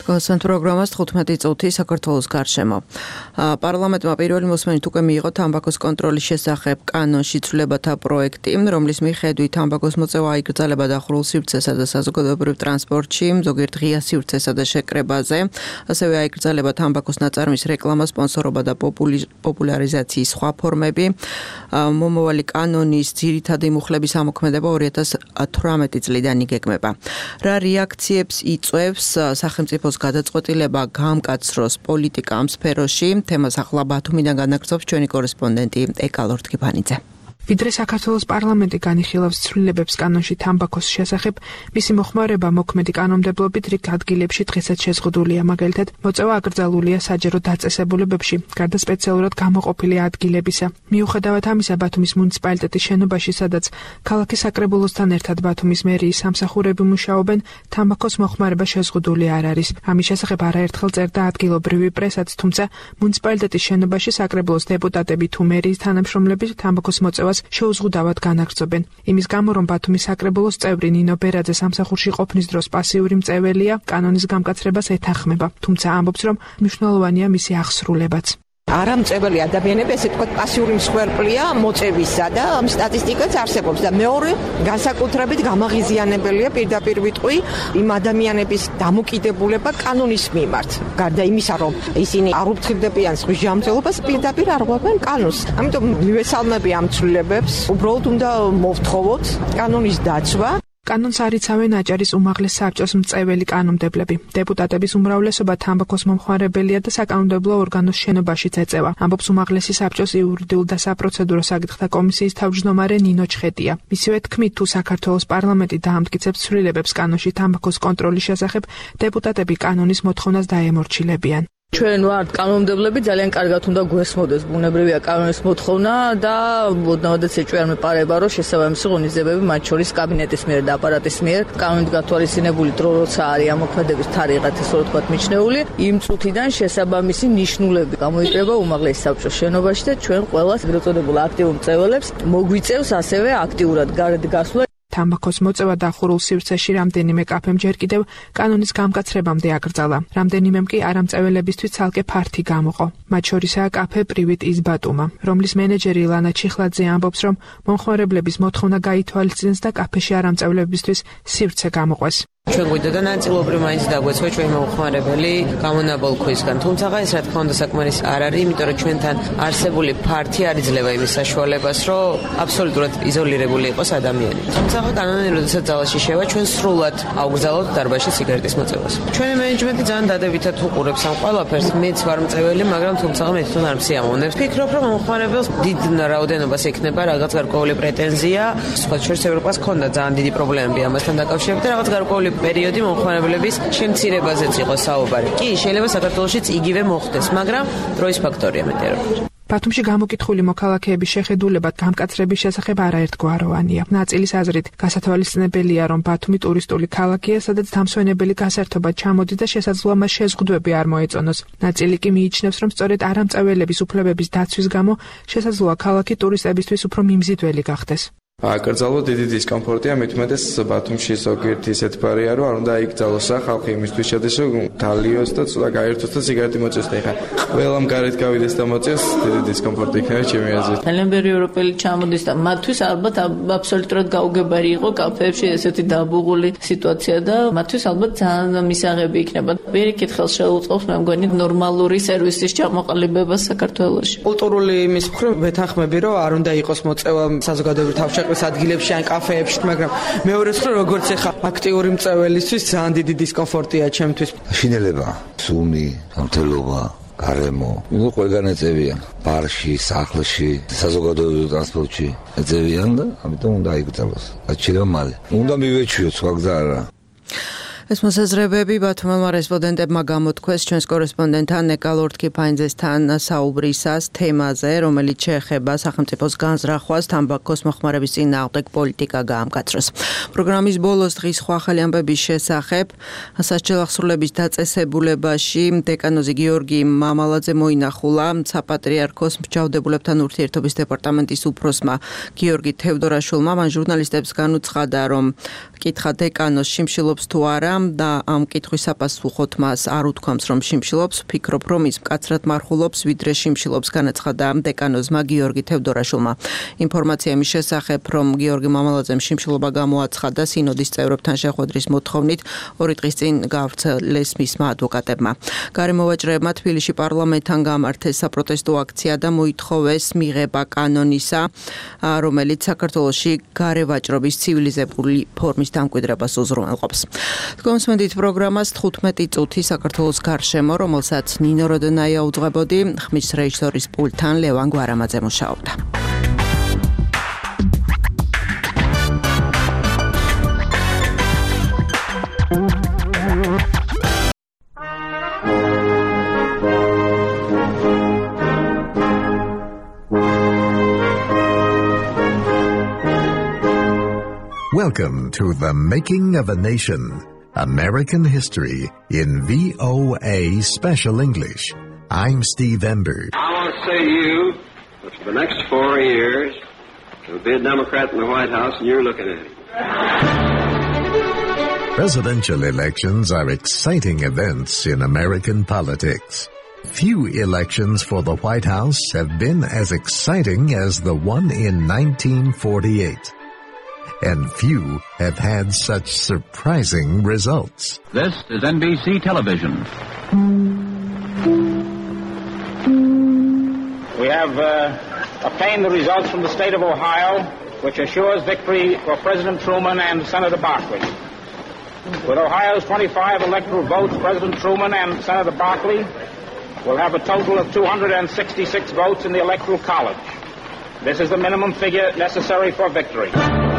გასვენთ პროგრამას თხუთმეტი წუთი საქართველოს გარშემო. პარლამენტმა პირველი მოსმენით უკვე მიიღო თამბაქოს კონტროლის შესახებ კანონში ცვლილებათა პროექტი, რომლის მიხედვით თამბაქოს მოწევა აიგრძელება დახურულ სივრცესა და საზოგადოებრივ ტრანსპორტში, ზოგიერთ ღია სივრცესა და შეკრებაზე, ასევე აიგრძელება თამბაქოს ნაწარმის რეკლამა, სპონსორობა და პოპულარიზაციის სხვა ფორმები. მომავალი კანონის ძირითადი მუხლების ამოქმედება ორი ათას თვრამეტი წლიდან იგეგმება. რა რეაქციებს იწვევს სახელმწიფოს გადაწყვეტილება გაამკაცროს პოლიტიკა ამ სფეროში? თემას ახლა ბათუმიდან განაგრძობს ჩვენი კორესპონდენტი ეკა ლორთქიფანიძე. ვიდრე საქართველოს პარლამენტი განიხილავს ცვლილებებს კანონში თამბაქოს შესახებ, მისი მოხმარება მოქმედი კანონმდებლობით რიგ ადგილებში დღესაც შეზღუდულია. მაგალითად, მოწევა აკრძალულია საჯარო დაწესებულებებში, გარდა სპეციალურად გამოყოფილი ადგილებისა. მიუხედავად ამისა, ბათუმის მუნიციპალიტეტის შენობაში, სადაც ქალაქის საკრებულოსთან ერთად ბათუმის მერიის სამსახურები მუშაობენ, თამბაქოს მოხმარება შეზღუდული არ არის. ამის შესახებ არაერთხელ წერდა ადგილობრივი პრესაც, თუმცა მუნიციპალიტეტის შენობაში საკრებულოს დეპუტატები თუ მერიის თანამშრომლები თამბაქოს მოწევას შეუზღუდავად განაგრძობენ. იმის გამო, რომ ბათუმის საკრებულოს წევრი ნინო ბერაძე სამსახურში ყოფნის დროს პასიური მწეველია, კანონის გამკაცრებას ეთანხმება, თუმცა ამბობს, რომ მნიშვნელოვანია მისი აღსრულებაც. არამწეველი ადამიანები, ესე ვთქვათ, პასიური მსხვერპლია მოწევისა და ამ სტატისტიკაც არსებობს და მეორე განსაკუთრებით გამაღიზიანებელია პირდაპირ ვიტყვი იმ ადამიანების დამოკიდებულება კანონის მიმართ. გარდა იმისა, რომ ისინი არ უფრთხილდებიან ზღვის ჯანმრთელობას, პირდაპირ არღვევენ კანონს. ამიტომ მივესალმები ამ ცვლილებებს, უბრალოდ უნდა მოვთხოვოთ კანონის დაცვა. კანონს არიცავენ აჭარის უმაღლეს საბჭოს მწეველი კანონმდებლები. დეპუტატების უმრავლესობა თამბაქოს მომხმარებელია და საკანონმდებლო ორგანოს შენობაშიც ეწევა. ამბობს უმაღლესი საბჭოს იურიდიულ და საპროცედურო საკითხთა კომისიის თავმჯდომარე ნინო ჩხეტია. მისივე თქმით, თუ საქართველოს პარლამენტი დაამტკიცებს ცვლილებებს კანონში თამბაქოს კონტროლის შესახებ, დეპუტატები კანონის მოთხოვნას დაემორჩილებიან. ჩვენ ვართ კანონმდებლები, ძალიან კარგად უნდა გვესმოდეს ბუნებრივია კანონის მოთხოვნა და ოდნავადაც ეჭვიან მეპარება, რომ შესაბამისი ღონისძიებები მათ შორის კაბინეტის მიერ და აპარატის მიერ კანონით გათვალისწინებული დრო როცა არის ამოქმედების თარიღად ესე რომ ვთქვათ მიჩნეული, იმ წუთიდან შესაბამისი ნიშნულები გამოიკრება უმაღლეს საბჭოს შენობაში და ჩვენ ყველას ეგრეთ წოდებულ აქტიურ მწეველებს მოგვიწევს ასევე აქტიურად გარეთ გასვლა. თამბაქოს მოწევა დახურულ სივრცეში რამდენიმე კაფემ ჯერ კიდევ კანონის გამკაცრებამდე აკრძალა. რამდენიმემ კი არამწეველებისთვის ცალკე ფართი გამოყო. მათ შორისაა კაფე პრივიტ ის ბატუმა, რომლის მენეჯერი ლანა ჩიხლაძე ამბობს, რომ მომხმარებლების მოთხოვნა გაითვალისწინეს და კაფეში არამწეველებისთვის სივრცე გამოყვეს. ჩვენ გვინდა და ნაწილობრივ მაინც დაგვეცვა ჩვენი მომხმარებელი გამონაბოლ ქვისგან. თუმცა ეს რა თქმა უნდა საკმარისი არ არის, იმიტომ რომ ჩვენთან არსებული ფართი არ იძლევა იმის საშუალებას, რომ აბსოლუტურად იზოლირებული იყოს ადამიანი. თუმცა კანონი როდესაც ძალაში შევა, ჩვენ სრულად აუგზავნოთ დარბაზში სიგარეტის მოწევას. ჩვენი მენეჯმენტი ძალიან დადებითად უყურებს ამ ყველაფერს. მეც ვარ მწეველი, მაგრამ თუმცა მე თვითონ არ მსიამოვნებს. ვფიქრობ, რომ მომხმარებელს დიდ რაოდენობას ექნება რაღაც გარკვეული პრეტენზია. სხვა შორის ევროპას ჰქონდა ძალიან დიდი პრობლემები ამასთან დაკავშირებით და რაღაც გარკვეული პერიოდი მომხმარებლების შემცირებაზეც იყო საუბარი. კი, შეიძლება საქართველოშიც იგივე მოხდეს, მაგრამ დროის ფაქტორია მეტი. ბათუმში გამოკითხული მოქალაქეების შეხედულებად გამკაცრების შესახებ არაერთგვაროვანია. ნაწილის აზრით, გასათვალისწინებელია, რომ ბათუმი ტურისტული ქალაქია, სადაც დამსვენებელი გასართობად ჩამოდის და შესაძლოა მას შეზღუდვები არ მოეწონოს. ნაწილი კი მიიჩნევს, რომ სწორედ არამწეველების უფლებების დაცვის გამო შესაძლოა ქალაქი ტურისტებისთვის უფრო მიმზიდველი გახდეს. აკრძალო დიდი დისკომფორტია, მithumetes ბათუმში ზოგიერთ ისეთ ფარია, რომ არ უნდა აიკრძალოს რა ხალხი იმისთვის შედეს, რომ თალიოს და ცოტა გაერთოს და სიგარეტი მოწევს და ეხა ყველამ გარეთ გავიდეს და მოწევს, დიდი დისკომფორტი იქნება ჩემი აზრით. ძალიან ბევრი ევროპელი ჩამოდის და მათთვის ალბათ აბსოლუტურად გაუგებარი იყო კაფეებში ესეთი დაბუღული სიტუაცია და მათთვის ალბათ ძალიან მისაღები იქნება. ვერი კითხელს შეუწყობს მე მგონი ნორმალური სერვისის ჩამოყალიბება საქართველოში. კულტურული იმის მხრივ ვეთანხმები, რომ არ უნდა იყოს მოწევა საზოგადოებრივ თავშეყრის ადგილებში ან კაფეებში, მაგრამ მეორეს მხრივ როგორც ეხა აქტიური მწეველისთვის ძალიან დიდი დისკომფორტია ჩემთვის. შინელება, სუნი, სამთელობა, გარემო, ნუ ყველგან ეწევიან. ბარში, სახლში, საზოგადოებრივ ტრანსპორტში ეწევიან და ამიტომ უნდა აიკრძალოს. აჩილა მალე. უნდა მივეჩვიოთ, სხვა გზა არა. ეს მოსაზრებები ბათუმელმა რესპონდენტებმა გამოთქვეს ჩვენს კორესპონდენტთან ეკა ლორთქიფანიძესთან საუბრისას თემაზე, რომელიც შეეხება სახელმწიფოს განზრახვას თამბაქოს მოხმარების წინააღმდეგ პოლიტიკა გაამკაცროს. პროგრამის ბოლოს დღის სხვა ახალი ამბების შესახებ სასჯელ აღსრულების დაწესებულებაში დეკანოზი გიორგი მამალაძე მოინახულა საპატრიარქოს მსჯავრდებულებთან ურთიერთობის დეპარტამენტის უფროსმა გიორგი თევდორაშვილმა. მან ჟურნალისტებს განუცხადა, რომ კითხა დეკანოს შიმშილობს თუ არა. და ამ კითხვის საპასუხოდ მას არ უთქვამს, რომ შიმშილობს, ვფიქრობ, რომ ის მკაცრად მარხულობს, ვიდრე შიმშილობს, განაცხადა დეკანოზმა გიორგი თევდორაშვილმა. ინფორმაცია იმის შესახებ, რომ გიორგი მამალაძემ შიმშილობა გამოაცხადა სინოდის წევრებთან შეხვედრის მოთხოვნით, ორი დღის წინ გავრცელეს მისმა ადვოკატებმა. გარემოვაჭრეებმა თბილისში პარლამენტთან გამართეს საპროტესტო აქცია და მოითხოვეს მიღება კანონისა, რომელიც საქართველოში გარევაჭრობის ცივილიზებული ფორმის დამკვიდრებას უზრუნველყოფს. გონსმენდით პროგრამას თხუთმეტი წუთი საქართველოს გარშემო, რომელსაც ნინო როდონაია უძღვებოდი, ხმის რეჟისორის პულტთან ლევან გვარამაძე მუშაობდა. Welcome to The Making of a Nation, American History in V O A Special English. I'm Steve Ember. I want to say to you that for the next four years, there'll be a Democrat in the White House and you're looking at him. Presidential elections are exciting events in American politics. Few elections for the White House have been as exciting as the one in nineteen forty-eight. And few have had such surprising results. This is N B C Television. We have uh, obtained the results from the state of Ohio, which assures victory for President Truman and Senator Barkley. With Ohio's twenty-five electoral votes, President Truman and Senator Barkley will have a total of two hundred sixty-six votes in the Electoral College. This is the minimum figure necessary for victory.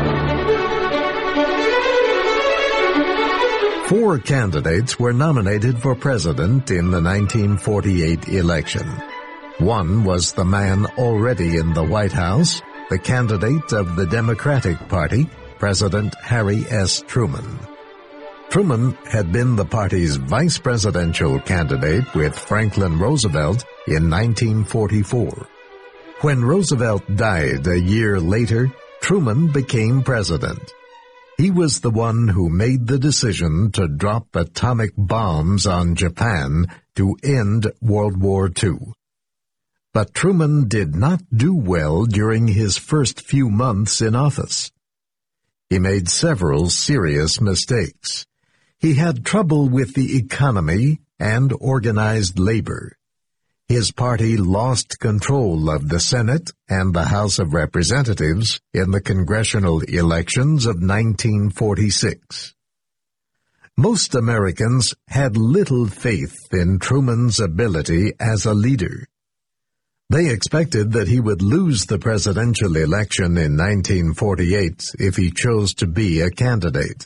Four candidates were nominated for president in the nineteen forty-eight election. One was the man already in the White House, the candidate of the Democratic Party, President Harry S. Truman. Truman had been the party's vice presidential candidate with Franklin Roosevelt in nineteen forty-four. When Roosevelt died a year later, Truman became president. He was the one who made the decision to drop atomic bombs on Japan to end World War Two. But Truman did not do well during his first few months in office. He made several serious mistakes. He had trouble with the economy and organized labor. His party lost control of the Senate and the House of Representatives in the congressional elections of nineteen forty-six. Most Americans had little faith in Truman's ability as a leader. They expected that he would lose the presidential election in nineteen forty-eight if he chose to be a candidate.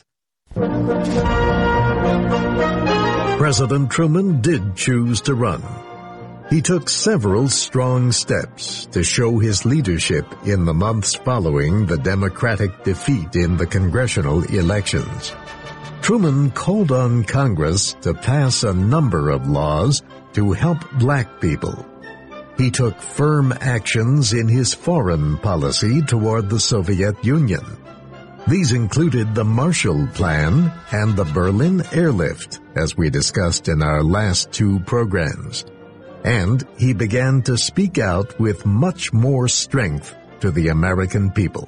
President Truman did choose to run. He took several strong steps to show his leadership in the months following the Democratic defeat in the congressional elections. Truman called on Congress to pass a number of laws to help black people. He took firm actions in his foreign policy toward the Soviet Union. These included the Marshall Plan and the Berlin Airlift, as we discussed in our last two programs. And he began to speak out with much more strength to the American people.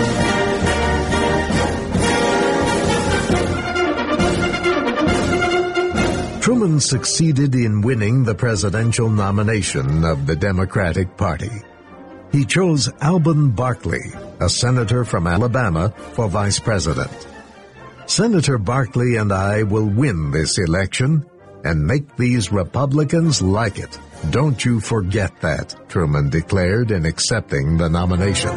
Truman succeeded in winning the presidential nomination of the Democratic Party. He chose Alben Barkley, a senator from Alabama, for vice president. Senator Barkley and I will win this election and make these Republicans like it. Don't you forget that, Truman declared in accepting the nomination.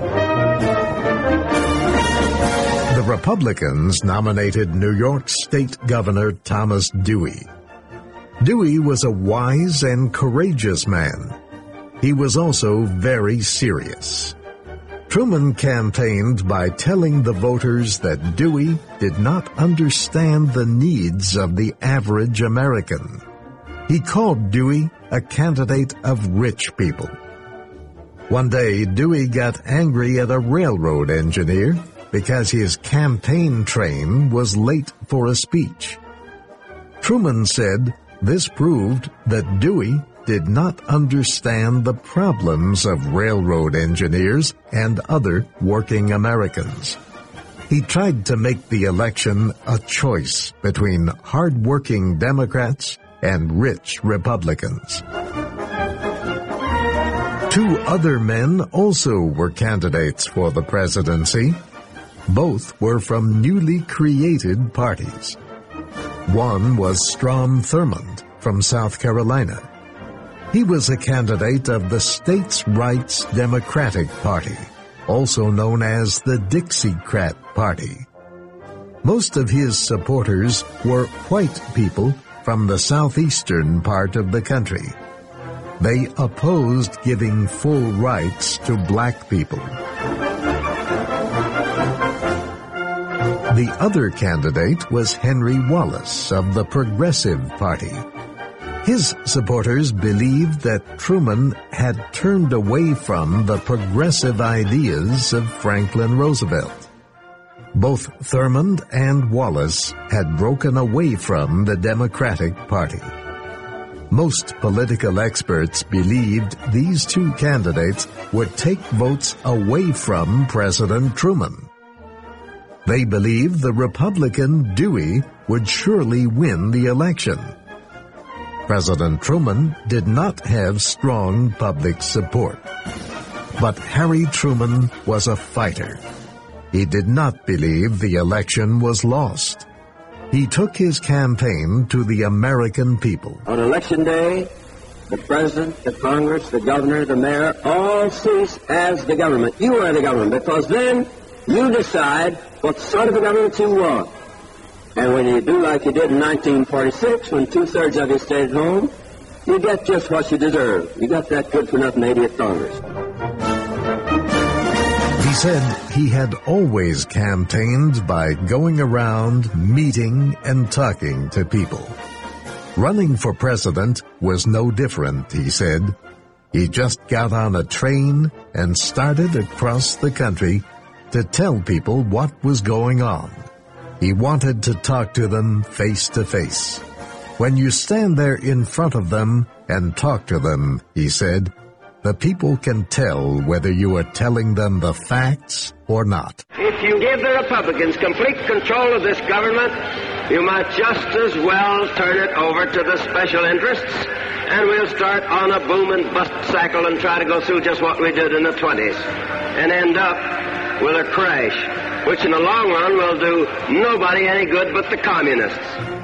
The Republicans nominated New York State Governor Thomas Dewey. Dewey was a wise and courageous man. He was also very serious. Truman campaigned by telling the voters that Dewey did not understand the needs of the average American. He called Dewey a candidate of rich people. One day, Dewey got angry at a railroad engineer because his campaign train was late for a speech. Truman said this proved that Dewey did not understand the problems of railroad engineers and other working Americans. He tried to make the election a choice between hard-working Democrats and rich Republicans. Two other men also were candidates for the presidency. Both were from newly created parties. One was Strom Thurmond from South Carolina. He was a candidate of the States' Rights Democratic Party, also known as the Dixiecrat Party. Most of his supporters were white people from the southeastern part of the country. They opposed giving full rights to black people. The other candidate was Henry Wallace of the Progressive Party. His supporters believed that Truman had turned away from the progressive ideas of Franklin Roosevelt. Both Thurmond and Wallace had broken away from the Democratic Party. Most political experts believed these two candidates would take votes away from President Truman. They believed the Republican Dewey would surely win the election. President Truman did not have strong public support. But Harry Truman was a fighter. He did not believe the election was lost. He took his campaign to the American people. On election day, the president, the Congress, the governor, the mayor, all cease as the government. You are the government, because then you decide what sort of a government you want. And when you do like you did in nineteen forty-six, when two-thirds of you stayed at home, you get just what you deserve. You got that good-for-nothing eightieth Congress. He said he had always campaigned by going around, meeting, and talking to people. Running for president was no different, he said. He just got on a train and started across the country to tell people what was going on. He wanted to talk to them face to face. When you stand there in front of them and talk to them, he said, the people can tell whether you are telling them the facts or not. If you give the Republicans complete control of this government, you might just as well turn it over to the special interests, and we'll start on a boom and bust cycle and try to go through just what we did in the twenties, and end up with a crash, which in the long run will do nobody any good but the communists.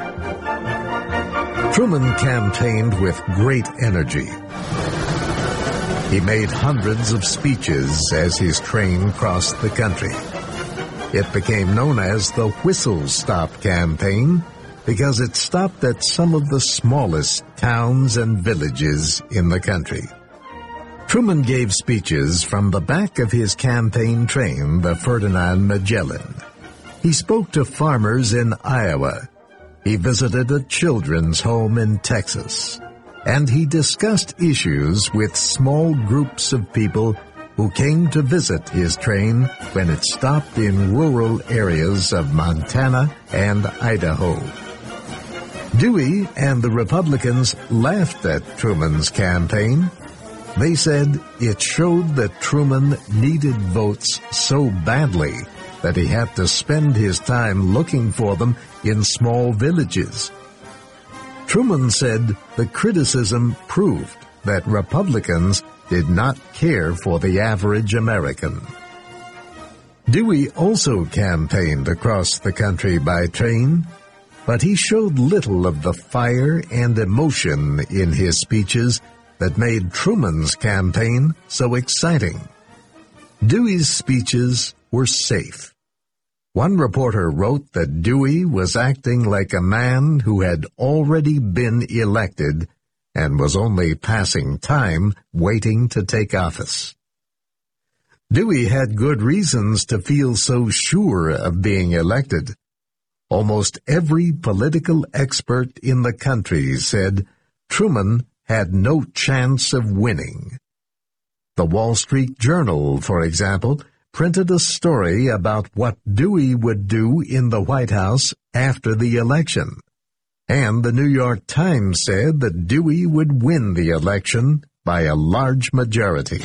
Truman campaigned with great energy. He made hundreds of speeches as his train crossed the country. It became known as the Whistle Stop Campaign because it stopped at some of the smallest towns and villages in the country. Truman gave speeches from the back of his campaign train, the Ferdinand Magellan. He spoke to farmers in Iowa. He visited a children's home in Texas. And he discussed issues with small groups of people who came to visit his train when it stopped in rural areas of Montana and Idaho. Dewey and the Republicans laughed at Truman's campaign. They said it showed that Truman needed votes so badly that he had to spend his time looking for them in small villages. Truman said the criticism proved that Republicans did not care for the average American. Dewey also campaigned across the country by train, but he showed little of the fire and emotion in his speeches that made Truman's campaign so exciting. Dewey's speeches were safe. One reporter wrote that Dewey was acting like a man who had already been elected and was only passing time waiting to take office. Dewey had good reasons to feel so sure of being elected. Almost every political expert in the country said Truman had no chance of winning. The Wall Street Journal, for example, printed a story about what Dewey would do in the White House after the election. And the New York Times said that Dewey would win the election by a large majority.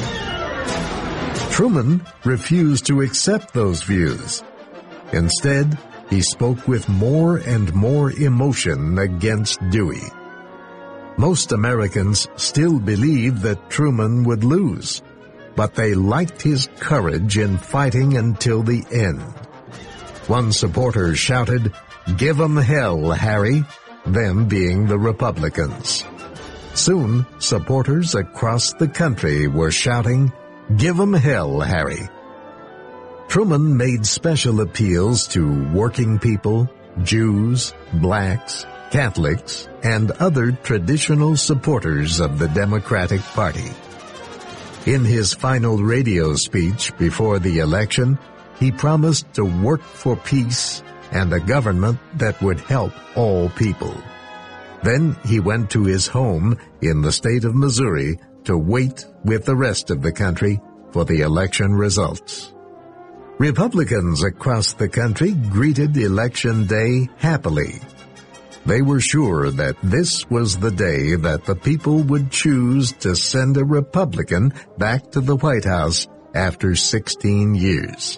Truman refused to accept those views. Instead, he spoke with more and more emotion against Dewey. Most Americans still believed that Truman would lose, but they liked his courage in fighting until the end. One supporter shouted, "Give 'em hell, Harry," them being the Republicans. Soon, supporters across the country were shouting, "Give 'em hell, Harry." Truman made special appeals to working people, Jews, blacks, Catholics, and other traditional supporters of the Democratic Party. In his final radio speech before the election, he promised to work for peace and a government that would help all people. Then he went to his home in the state of Missouri to wait with the rest of the country for the election results. Republicans across the country greeted Election Day happily. They were sure that this was the day that the people would choose to send a Republican back to the White House after sixteen years.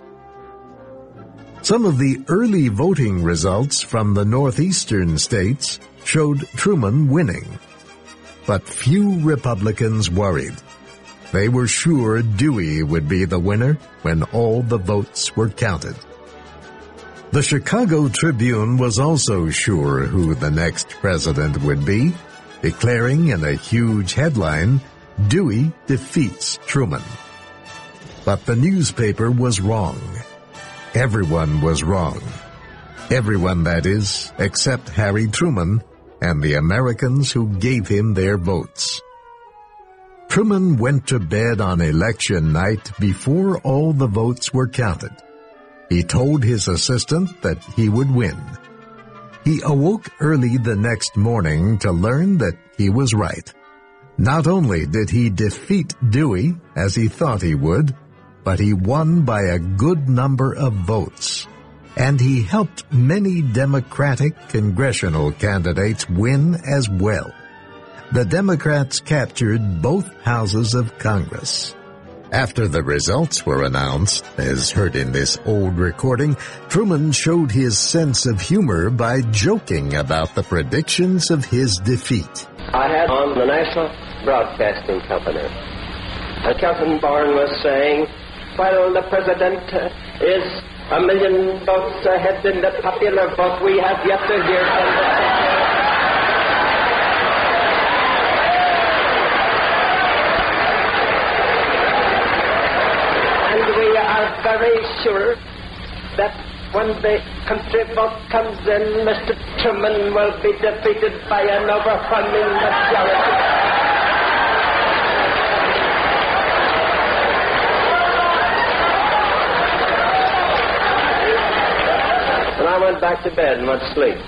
Some of the early voting results from the northeastern states showed Truman winning. But few Republicans worried. They were sure Dewey would be the winner when all the votes were counted. The Chicago Tribune was also sure who the next president would be, declaring in a huge headline, "Dewey defeats Truman." But the newspaper was wrong. Everyone was wrong. Everyone, that is, except Harry Truman and the Americans who gave him their votes. Truman went to bed on election night before all the votes were counted. He told his assistant that he would win. He awoke early the next morning to learn that he was right. Not only did he defeat Dewey, as he thought he would, but he won by a good number of votes. And he helped many Democratic congressional candidates win as well. The Democrats captured both houses of Congress. After the results were announced, as heard in this old recording, Truman showed his sense of humor by joking about the predictions of his defeat. I had on the National Broadcasting Company, and Kelton Bourne was saying, "While the president is a million votes ahead in the popular vote, we have yet to hear from the people." And we are very sure that when the country vote comes in, Mister Truman will be defeated by an overwhelming majority. And I went back to bed and went to sleep.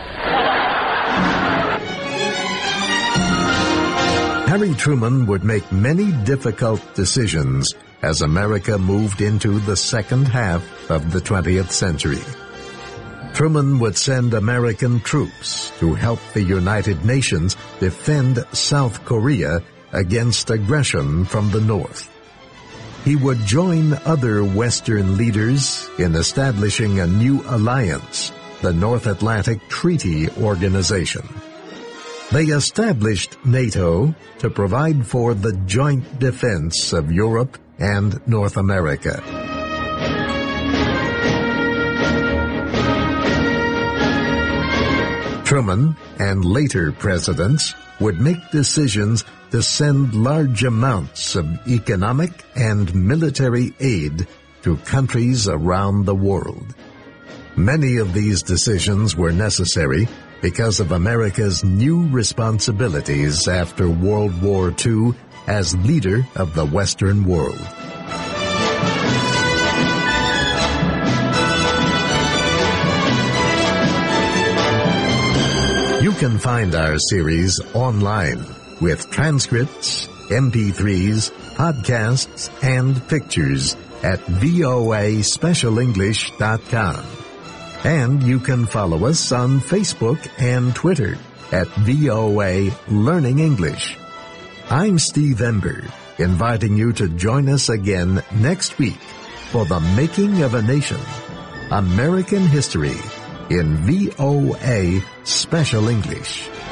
Harry Truman would make many difficult decisions as America moved into the second half of the twentieth century. Truman would send American troops to help the United Nations defend South Korea against aggression from the North. He would join other Western leaders in establishing a new alliance, the North Atlantic Treaty Organization. They established NATO to provide for the joint defense of Europe and North America. Truman and later presidents would make decisions to send large amounts of economic and military aid to countries around the world. Many of these decisions were necessary because of America's new responsibilities after World War Two as leader of the Western world. You can find our series online with transcripts, M P threes, podcasts, and pictures at v o a special english dot com. And you can follow us on Facebook and Twitter at V O A Learning English. I'm Steve Ember, inviting you to join us again next week for The Making of a Nation, American History in V O A Special English.